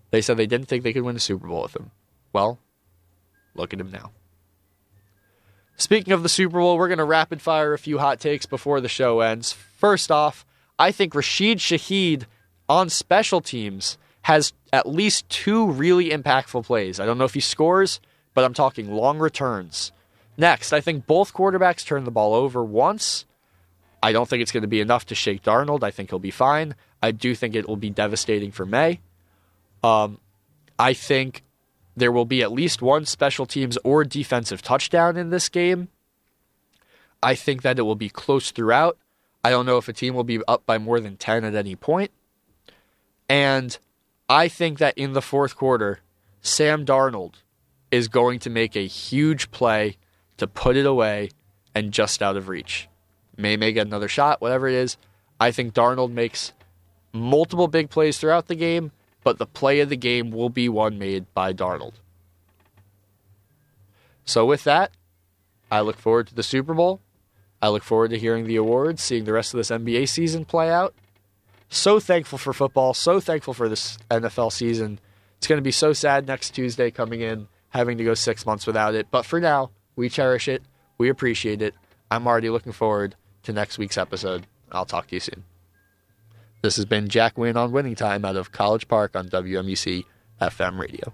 They said they didn't think they could win the Super Bowl with him. Well, look at him now. Speaking of the Super Bowl, we're going to rapid fire a few hot takes before the show ends. First off, I think Rashid Shaheed on special teams has at least 2 really impactful plays. I don't know if he scores, but I'm talking long returns. Next, I think both quarterbacks turn the ball over once. I don't think it's going to be enough to shake Darnold. I think he'll be fine. I do think it will be devastating for May. I think there will be at least 1 special teams or defensive touchdown in this game. I think that it will be close throughout. I don't know if a team will be up by more than 10 at any point. And I think that in the fourth quarter, Sam Darnold is going to make a huge play to put it away and just out of reach. May get another shot, whatever it is. I think Darnold makes multiple big plays throughout the game, but the play of the game will be one made by Darnold. So with that, I look forward to the Super Bowl. I look forward to hearing the awards, seeing the rest of this NBA season play out. So thankful for football, so thankful for this NFL season. It's going to be so sad next Tuesday coming in, having to go 6 months without it. But for now, we cherish it. We appreciate it. I'm already looking forward to next week's episode. I'll talk to you soon. This has been Jack Wynn on Winning Time out of College Park on WMUC FM radio.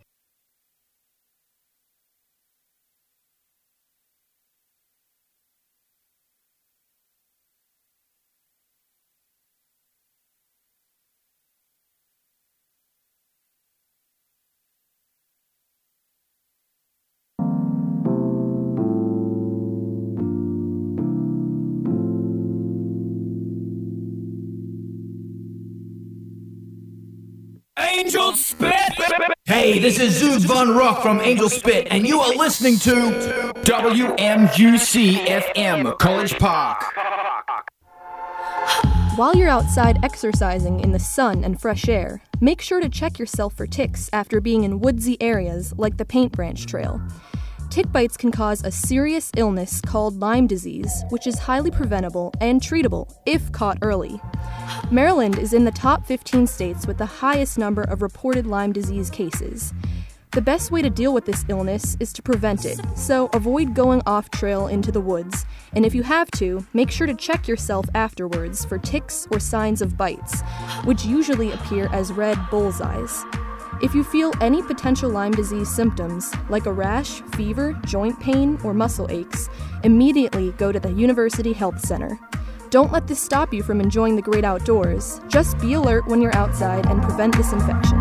Angel Spit! Hey, this is Zeus Von Rock from Angel Spit, and you are listening to WMUC FM, College Park. While you're outside exercising in the sun and fresh air, make sure to check yourself for ticks after being in woodsy areas like the Paint Branch Trail. Tick bites can cause a serious illness called Lyme disease, which is highly preventable and treatable if caught early. Maryland is in the top 15 states with the highest number of reported Lyme disease cases. The best way to deal with this illness is to prevent it, so avoid going off trail into the woods, and if you have to, make sure to check yourself afterwards for ticks or signs of bites, which usually appear as red bullseyes. If you feel any potential Lyme disease symptoms, like a rash, fever, joint pain, or muscle aches, immediately go to the University Health Center. Don't let this stop you from enjoying the great outdoors. Just be alert when you're outside and prevent this infection.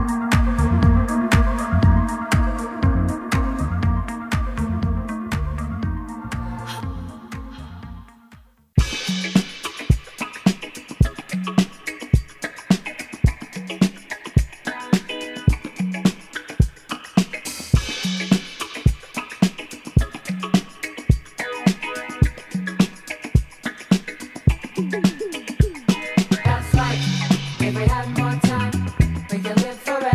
That's right. If we had more time, we could live forever.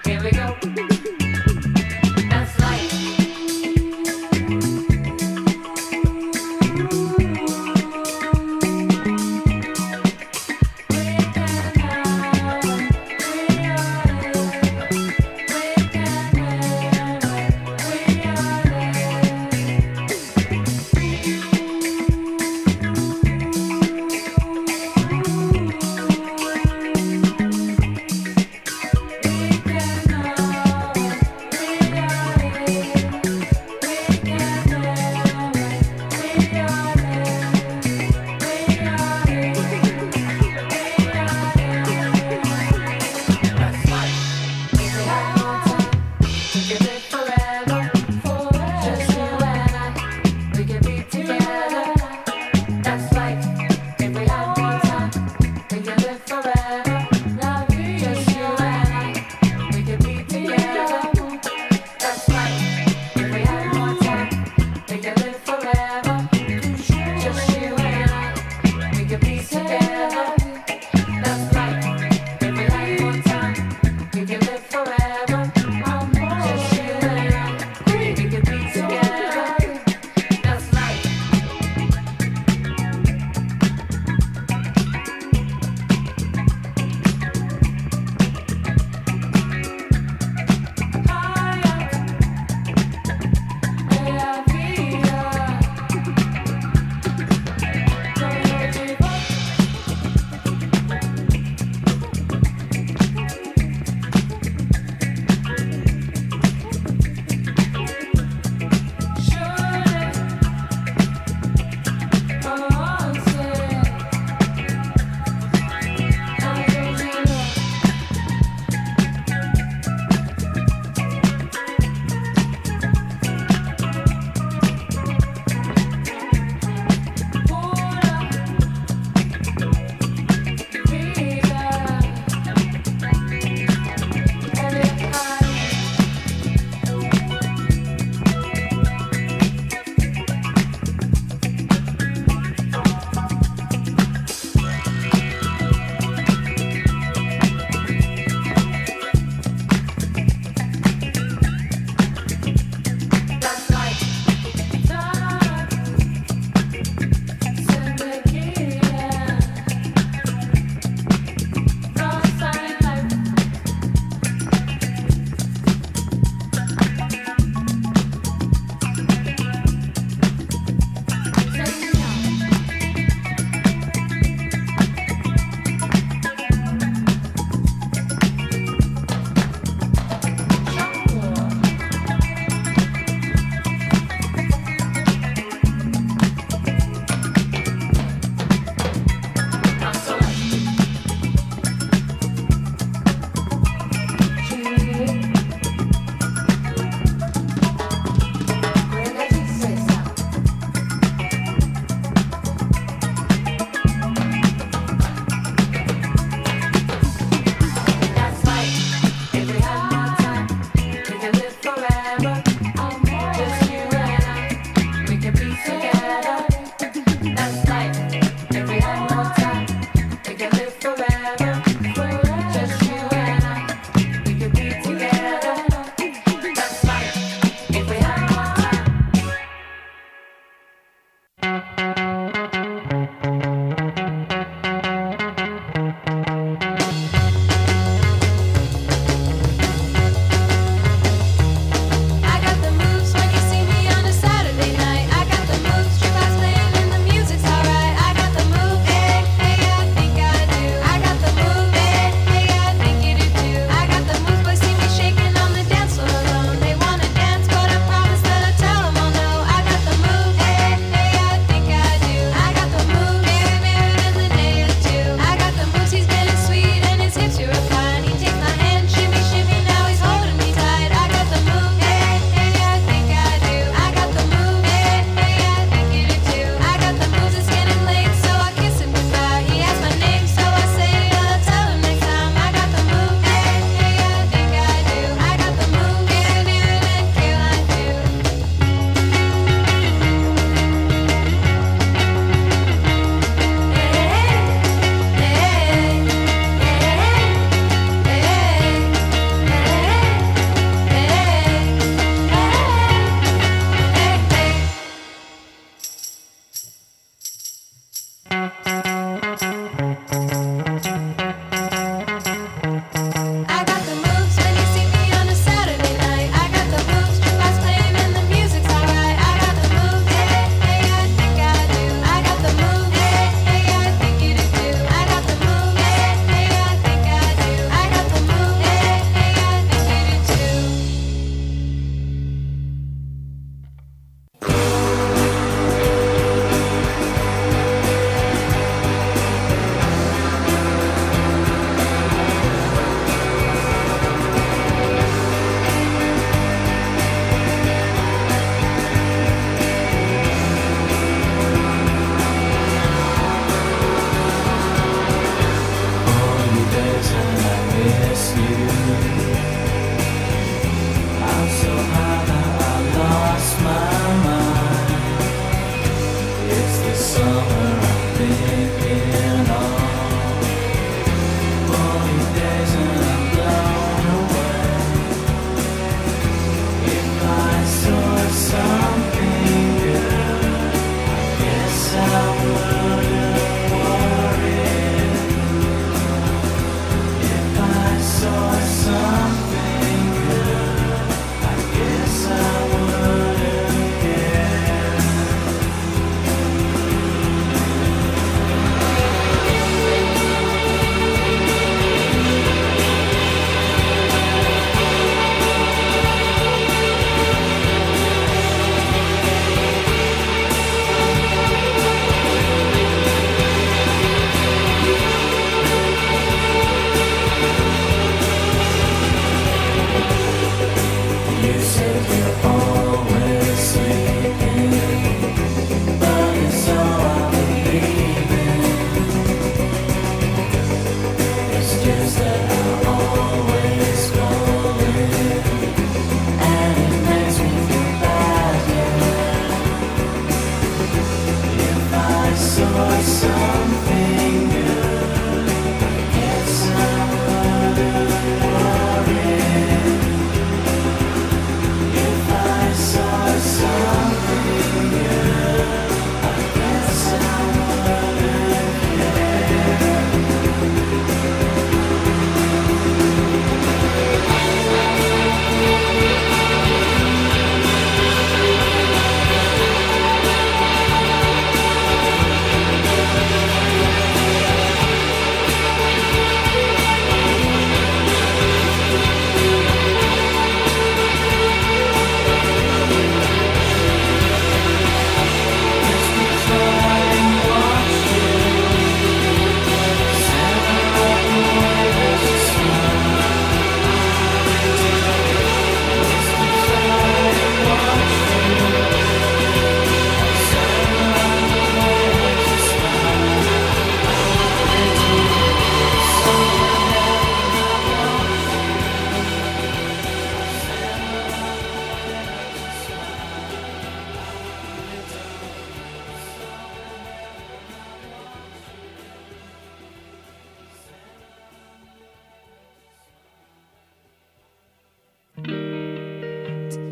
Here we go. That's life.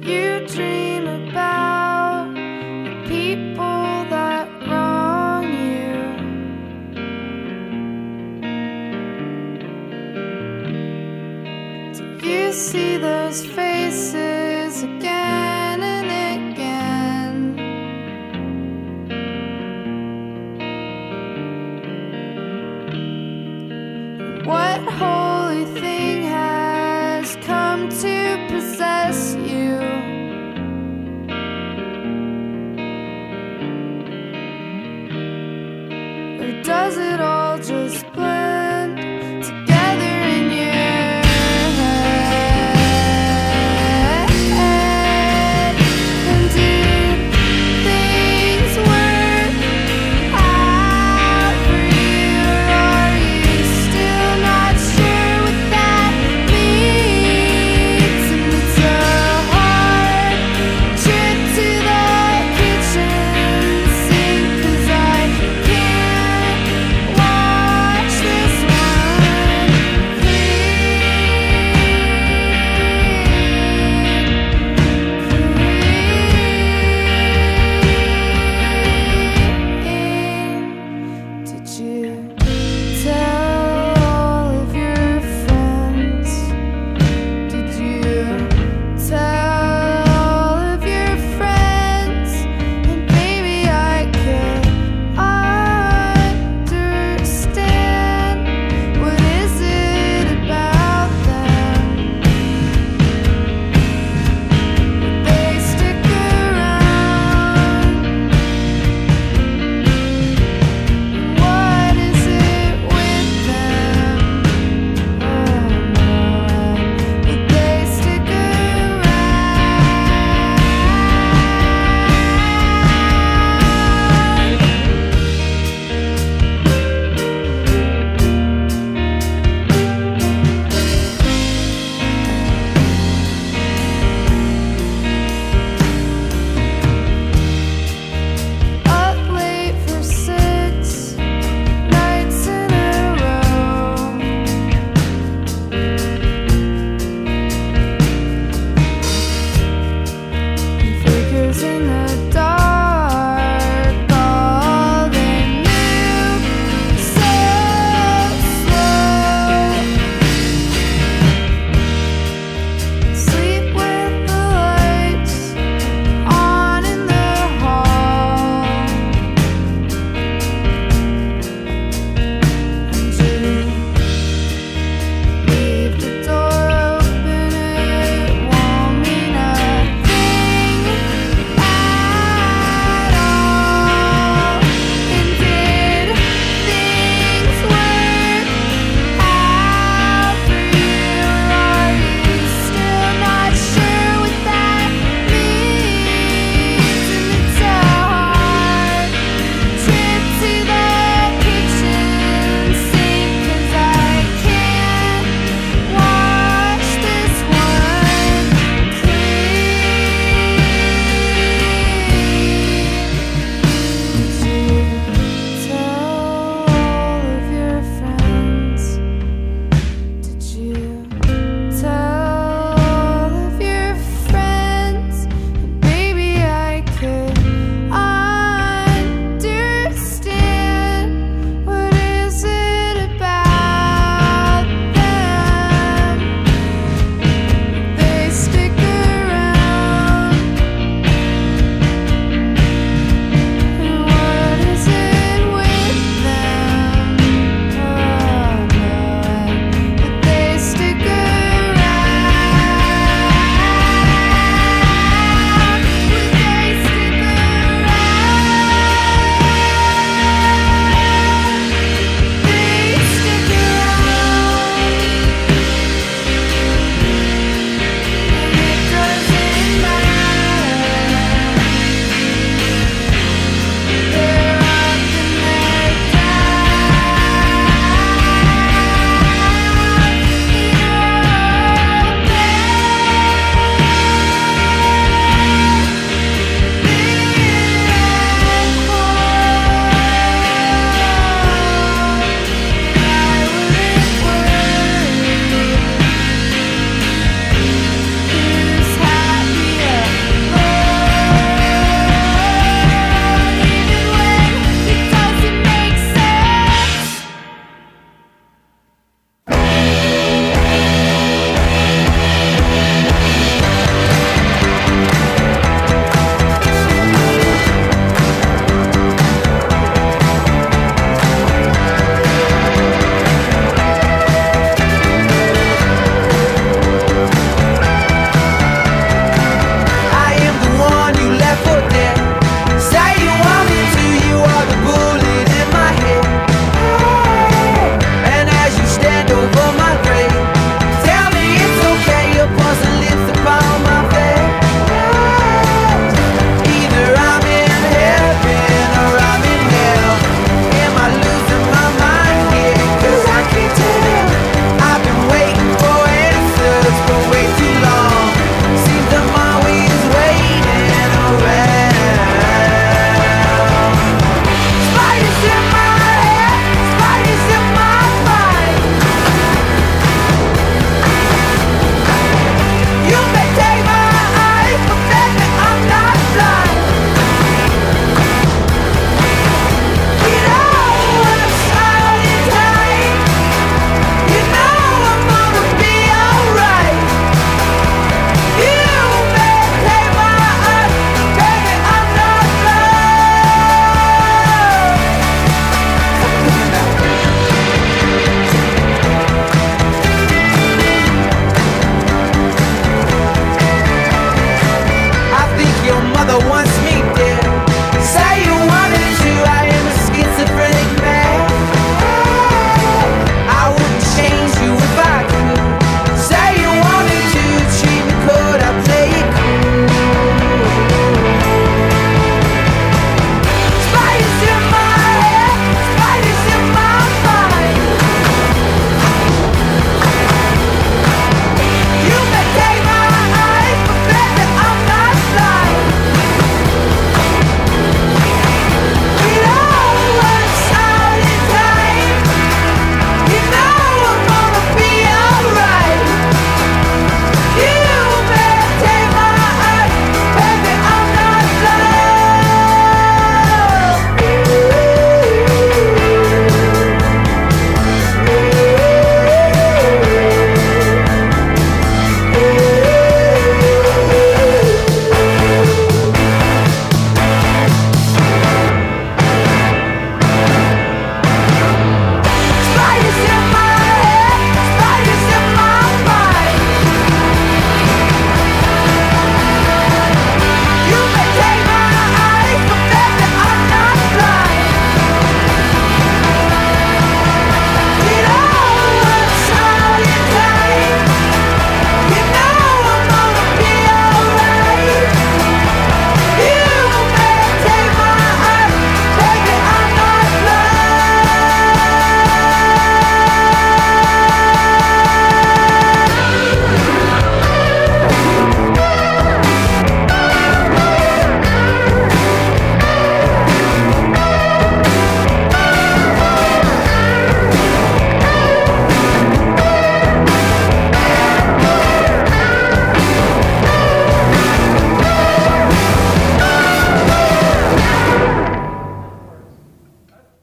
you dream about the people that wrong you? Do you see those faces again and again? What holy thing has come to possess you? Or does it all just blend together in your head?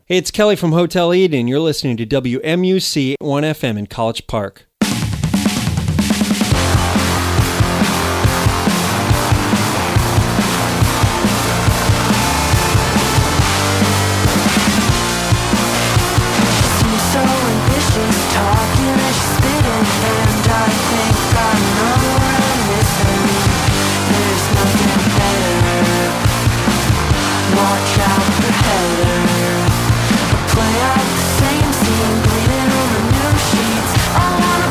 Hey, it's Kelly from Hotel Eden. You're listening to WMUC 1FM in College Park. So ambitious, talking and she's spitting, and I think I know what I'm missing. There's nothing better. Watch out for Heather. Play out the same scene, bleeding on the new sheets. I wanna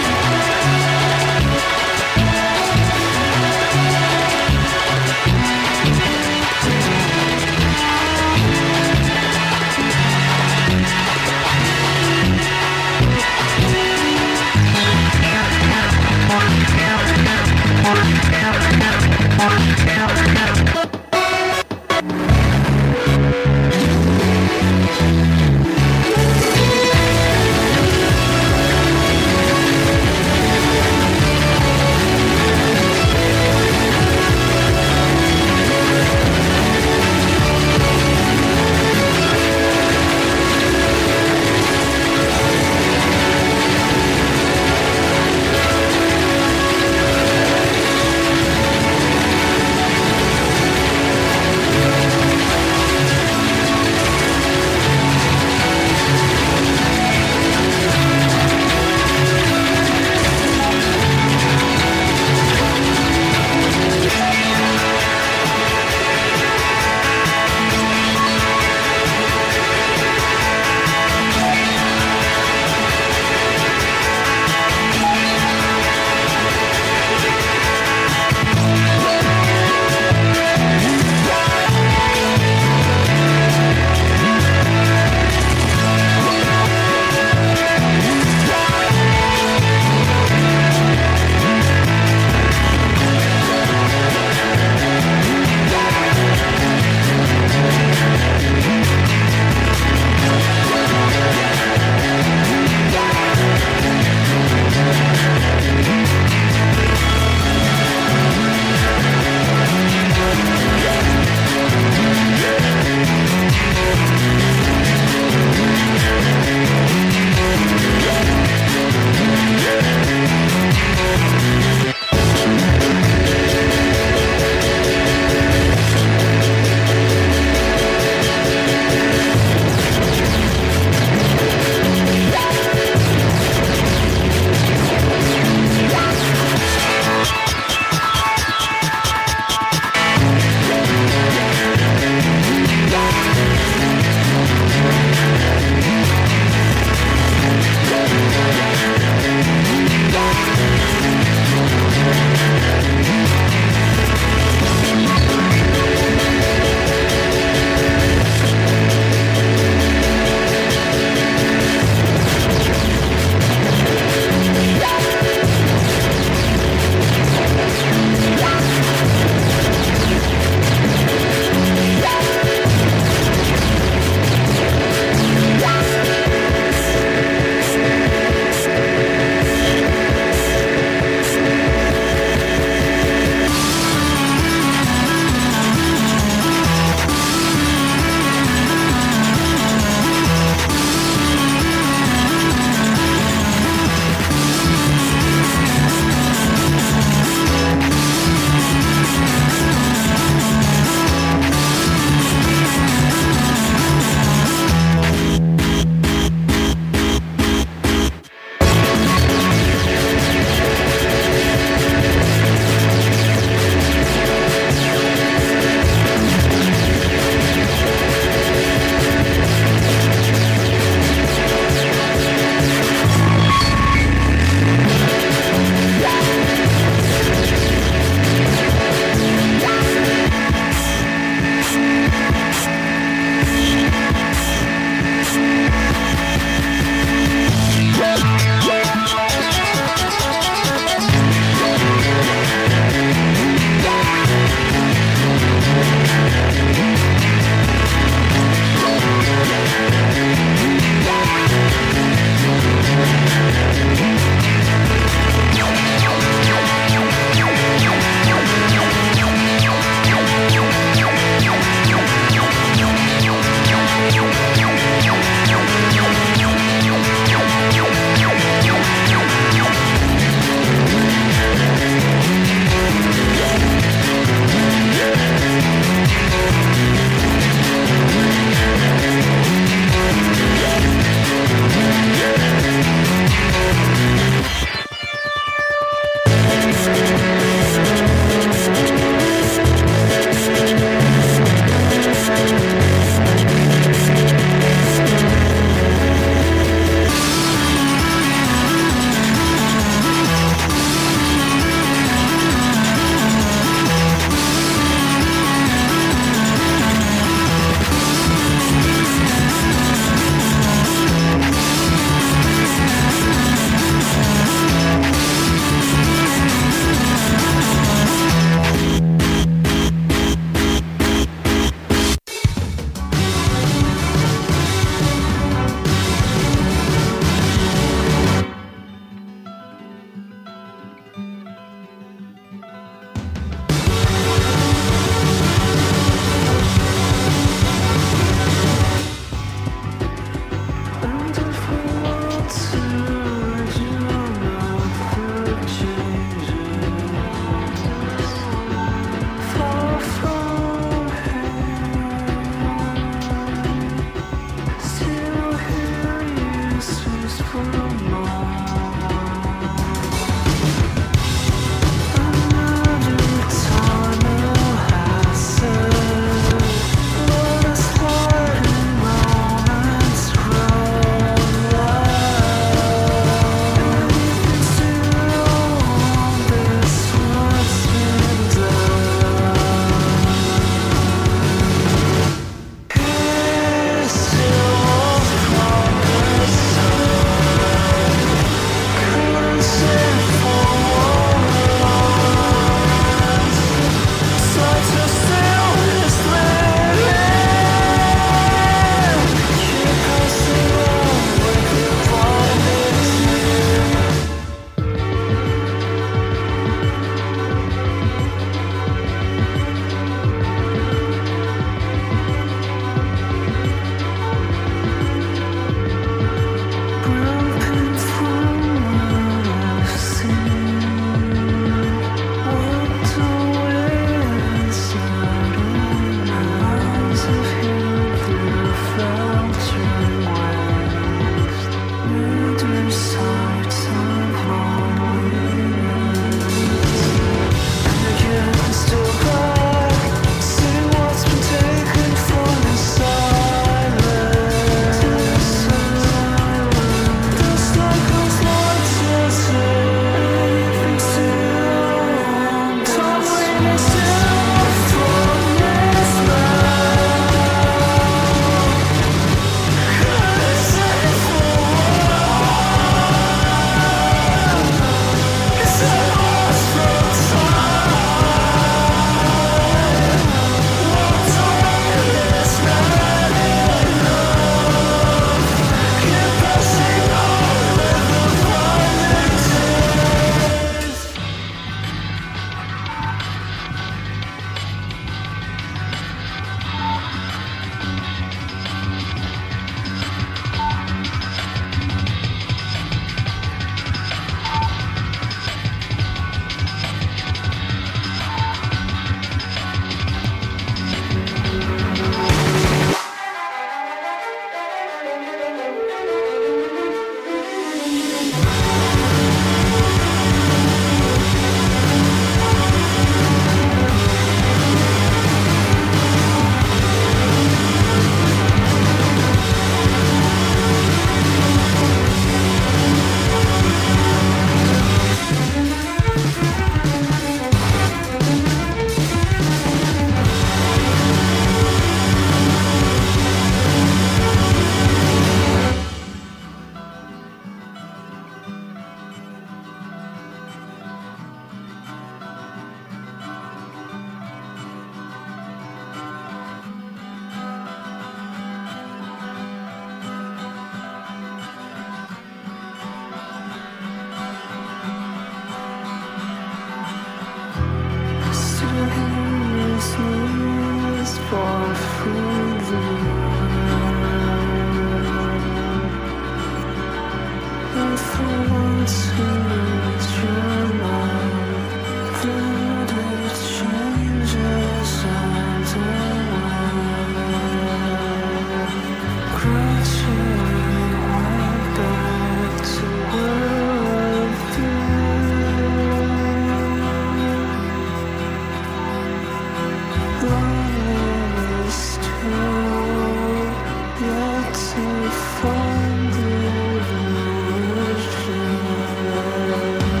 To find the illusion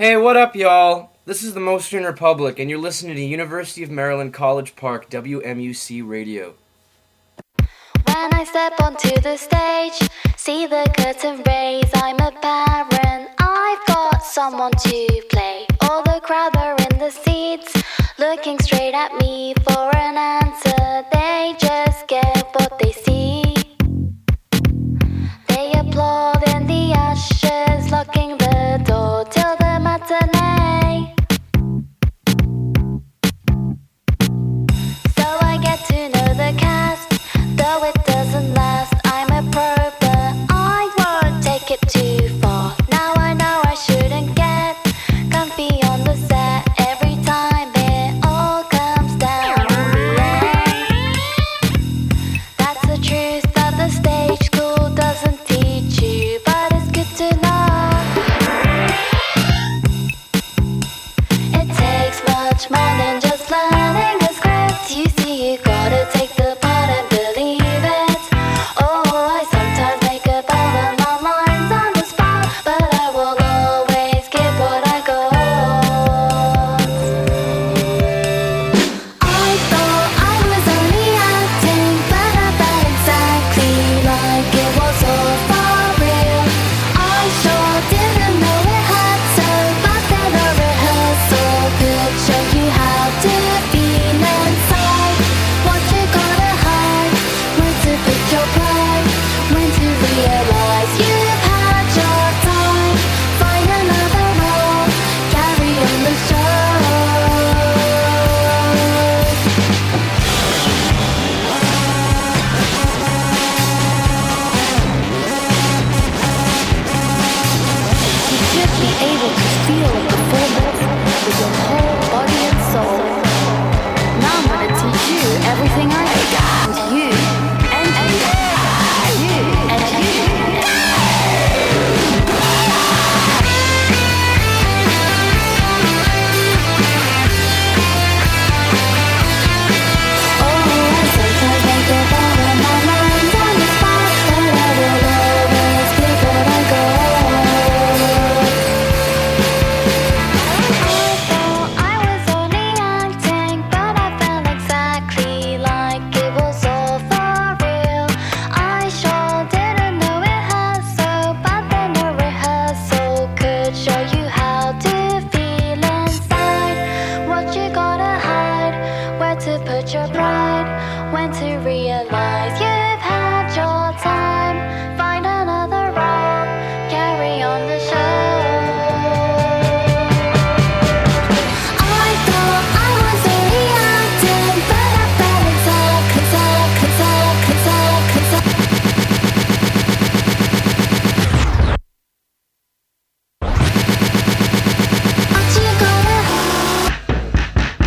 Hey, what up, y'all? This is the Motion Republic, and you're listening to University of Maryland College Park, WMUC Radio. When I step onto the stage, see the curtain raise, I'm a parent, I've got someone to play. All the crowd are in the seats, looking straight at me for an answer. They just get what they see. They applaud in the ashes, locking the door till the matinee. So I get to know the cast, though it doesn't last. I'm a pro, but I won't take it too far. Now I know I shouldn't get comfy on the set every time it all comes down in the end. That's the truth that the stage school doesn't teach you, but it's good to know. It takes much more than just learning a script. You see, you gotta take the part and believe it. Oh, I sometimes make up all of my lines on the spot, but I will always give what I got. I thought I was only acting, but I felt exactly like it was all for real. I sure didn't know it had so, but then a rehearsal could show you how to feel inside. What you gotta hide, when to put your pride, when to realize you've had your time. Find another role, carry on the show. You should be able to feel a performance with your whole body and soul. Now I'm gonna teach you everything I got. And you, and you, and you. Oh, I sometimes make up all of my lines on the spot, but I will always give what I got. I thought I was only acting, but I felt exactly like it was all for real. I sure didn't know it had so, but then a rehearsal could show you how to feel inside. What you gotta hide, where to put your pride, when to realize you've had your time. Find another role, carry on the show. I thought I was only acting, but I felt exactly. What you gotta hide.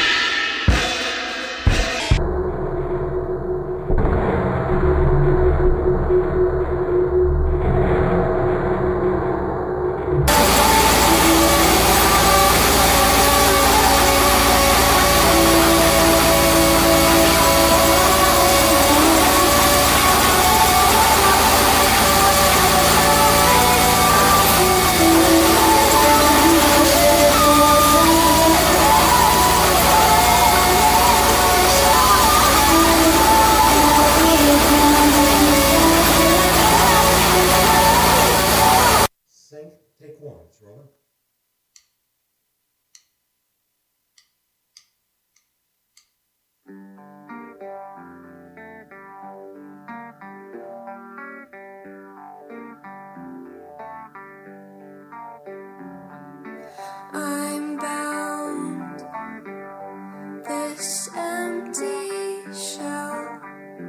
Sync, take one. It's rolling. I'm bound this empty shell,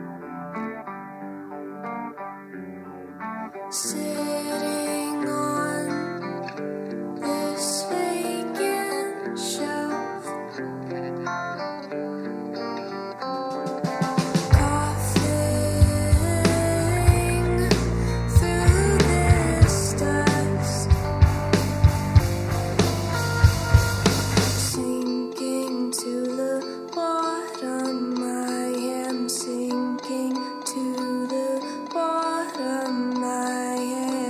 sitting on this vacant shelf. Coughing through this dust, sinking to the bottom. I am sinking to the bottom. I am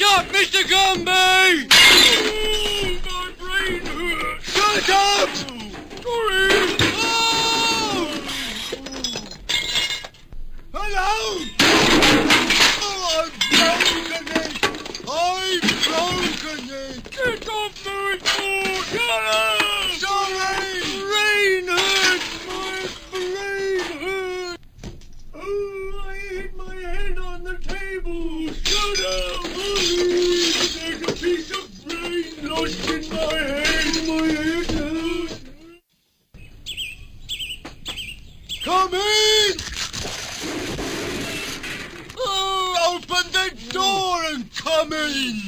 Shut up, Mr. Gumby! My brain hurts! Shut up! Sorry! Oh! Hello! Oh, I've broken it! I've broken it! Get off my board! Shut up! Sorry! Brain hurts! My brain hurts! Oh, I hit my head on the table! Shut up! There's a piece of brain lost in my head! My head hurts! Come in! Oh, open the door and come in!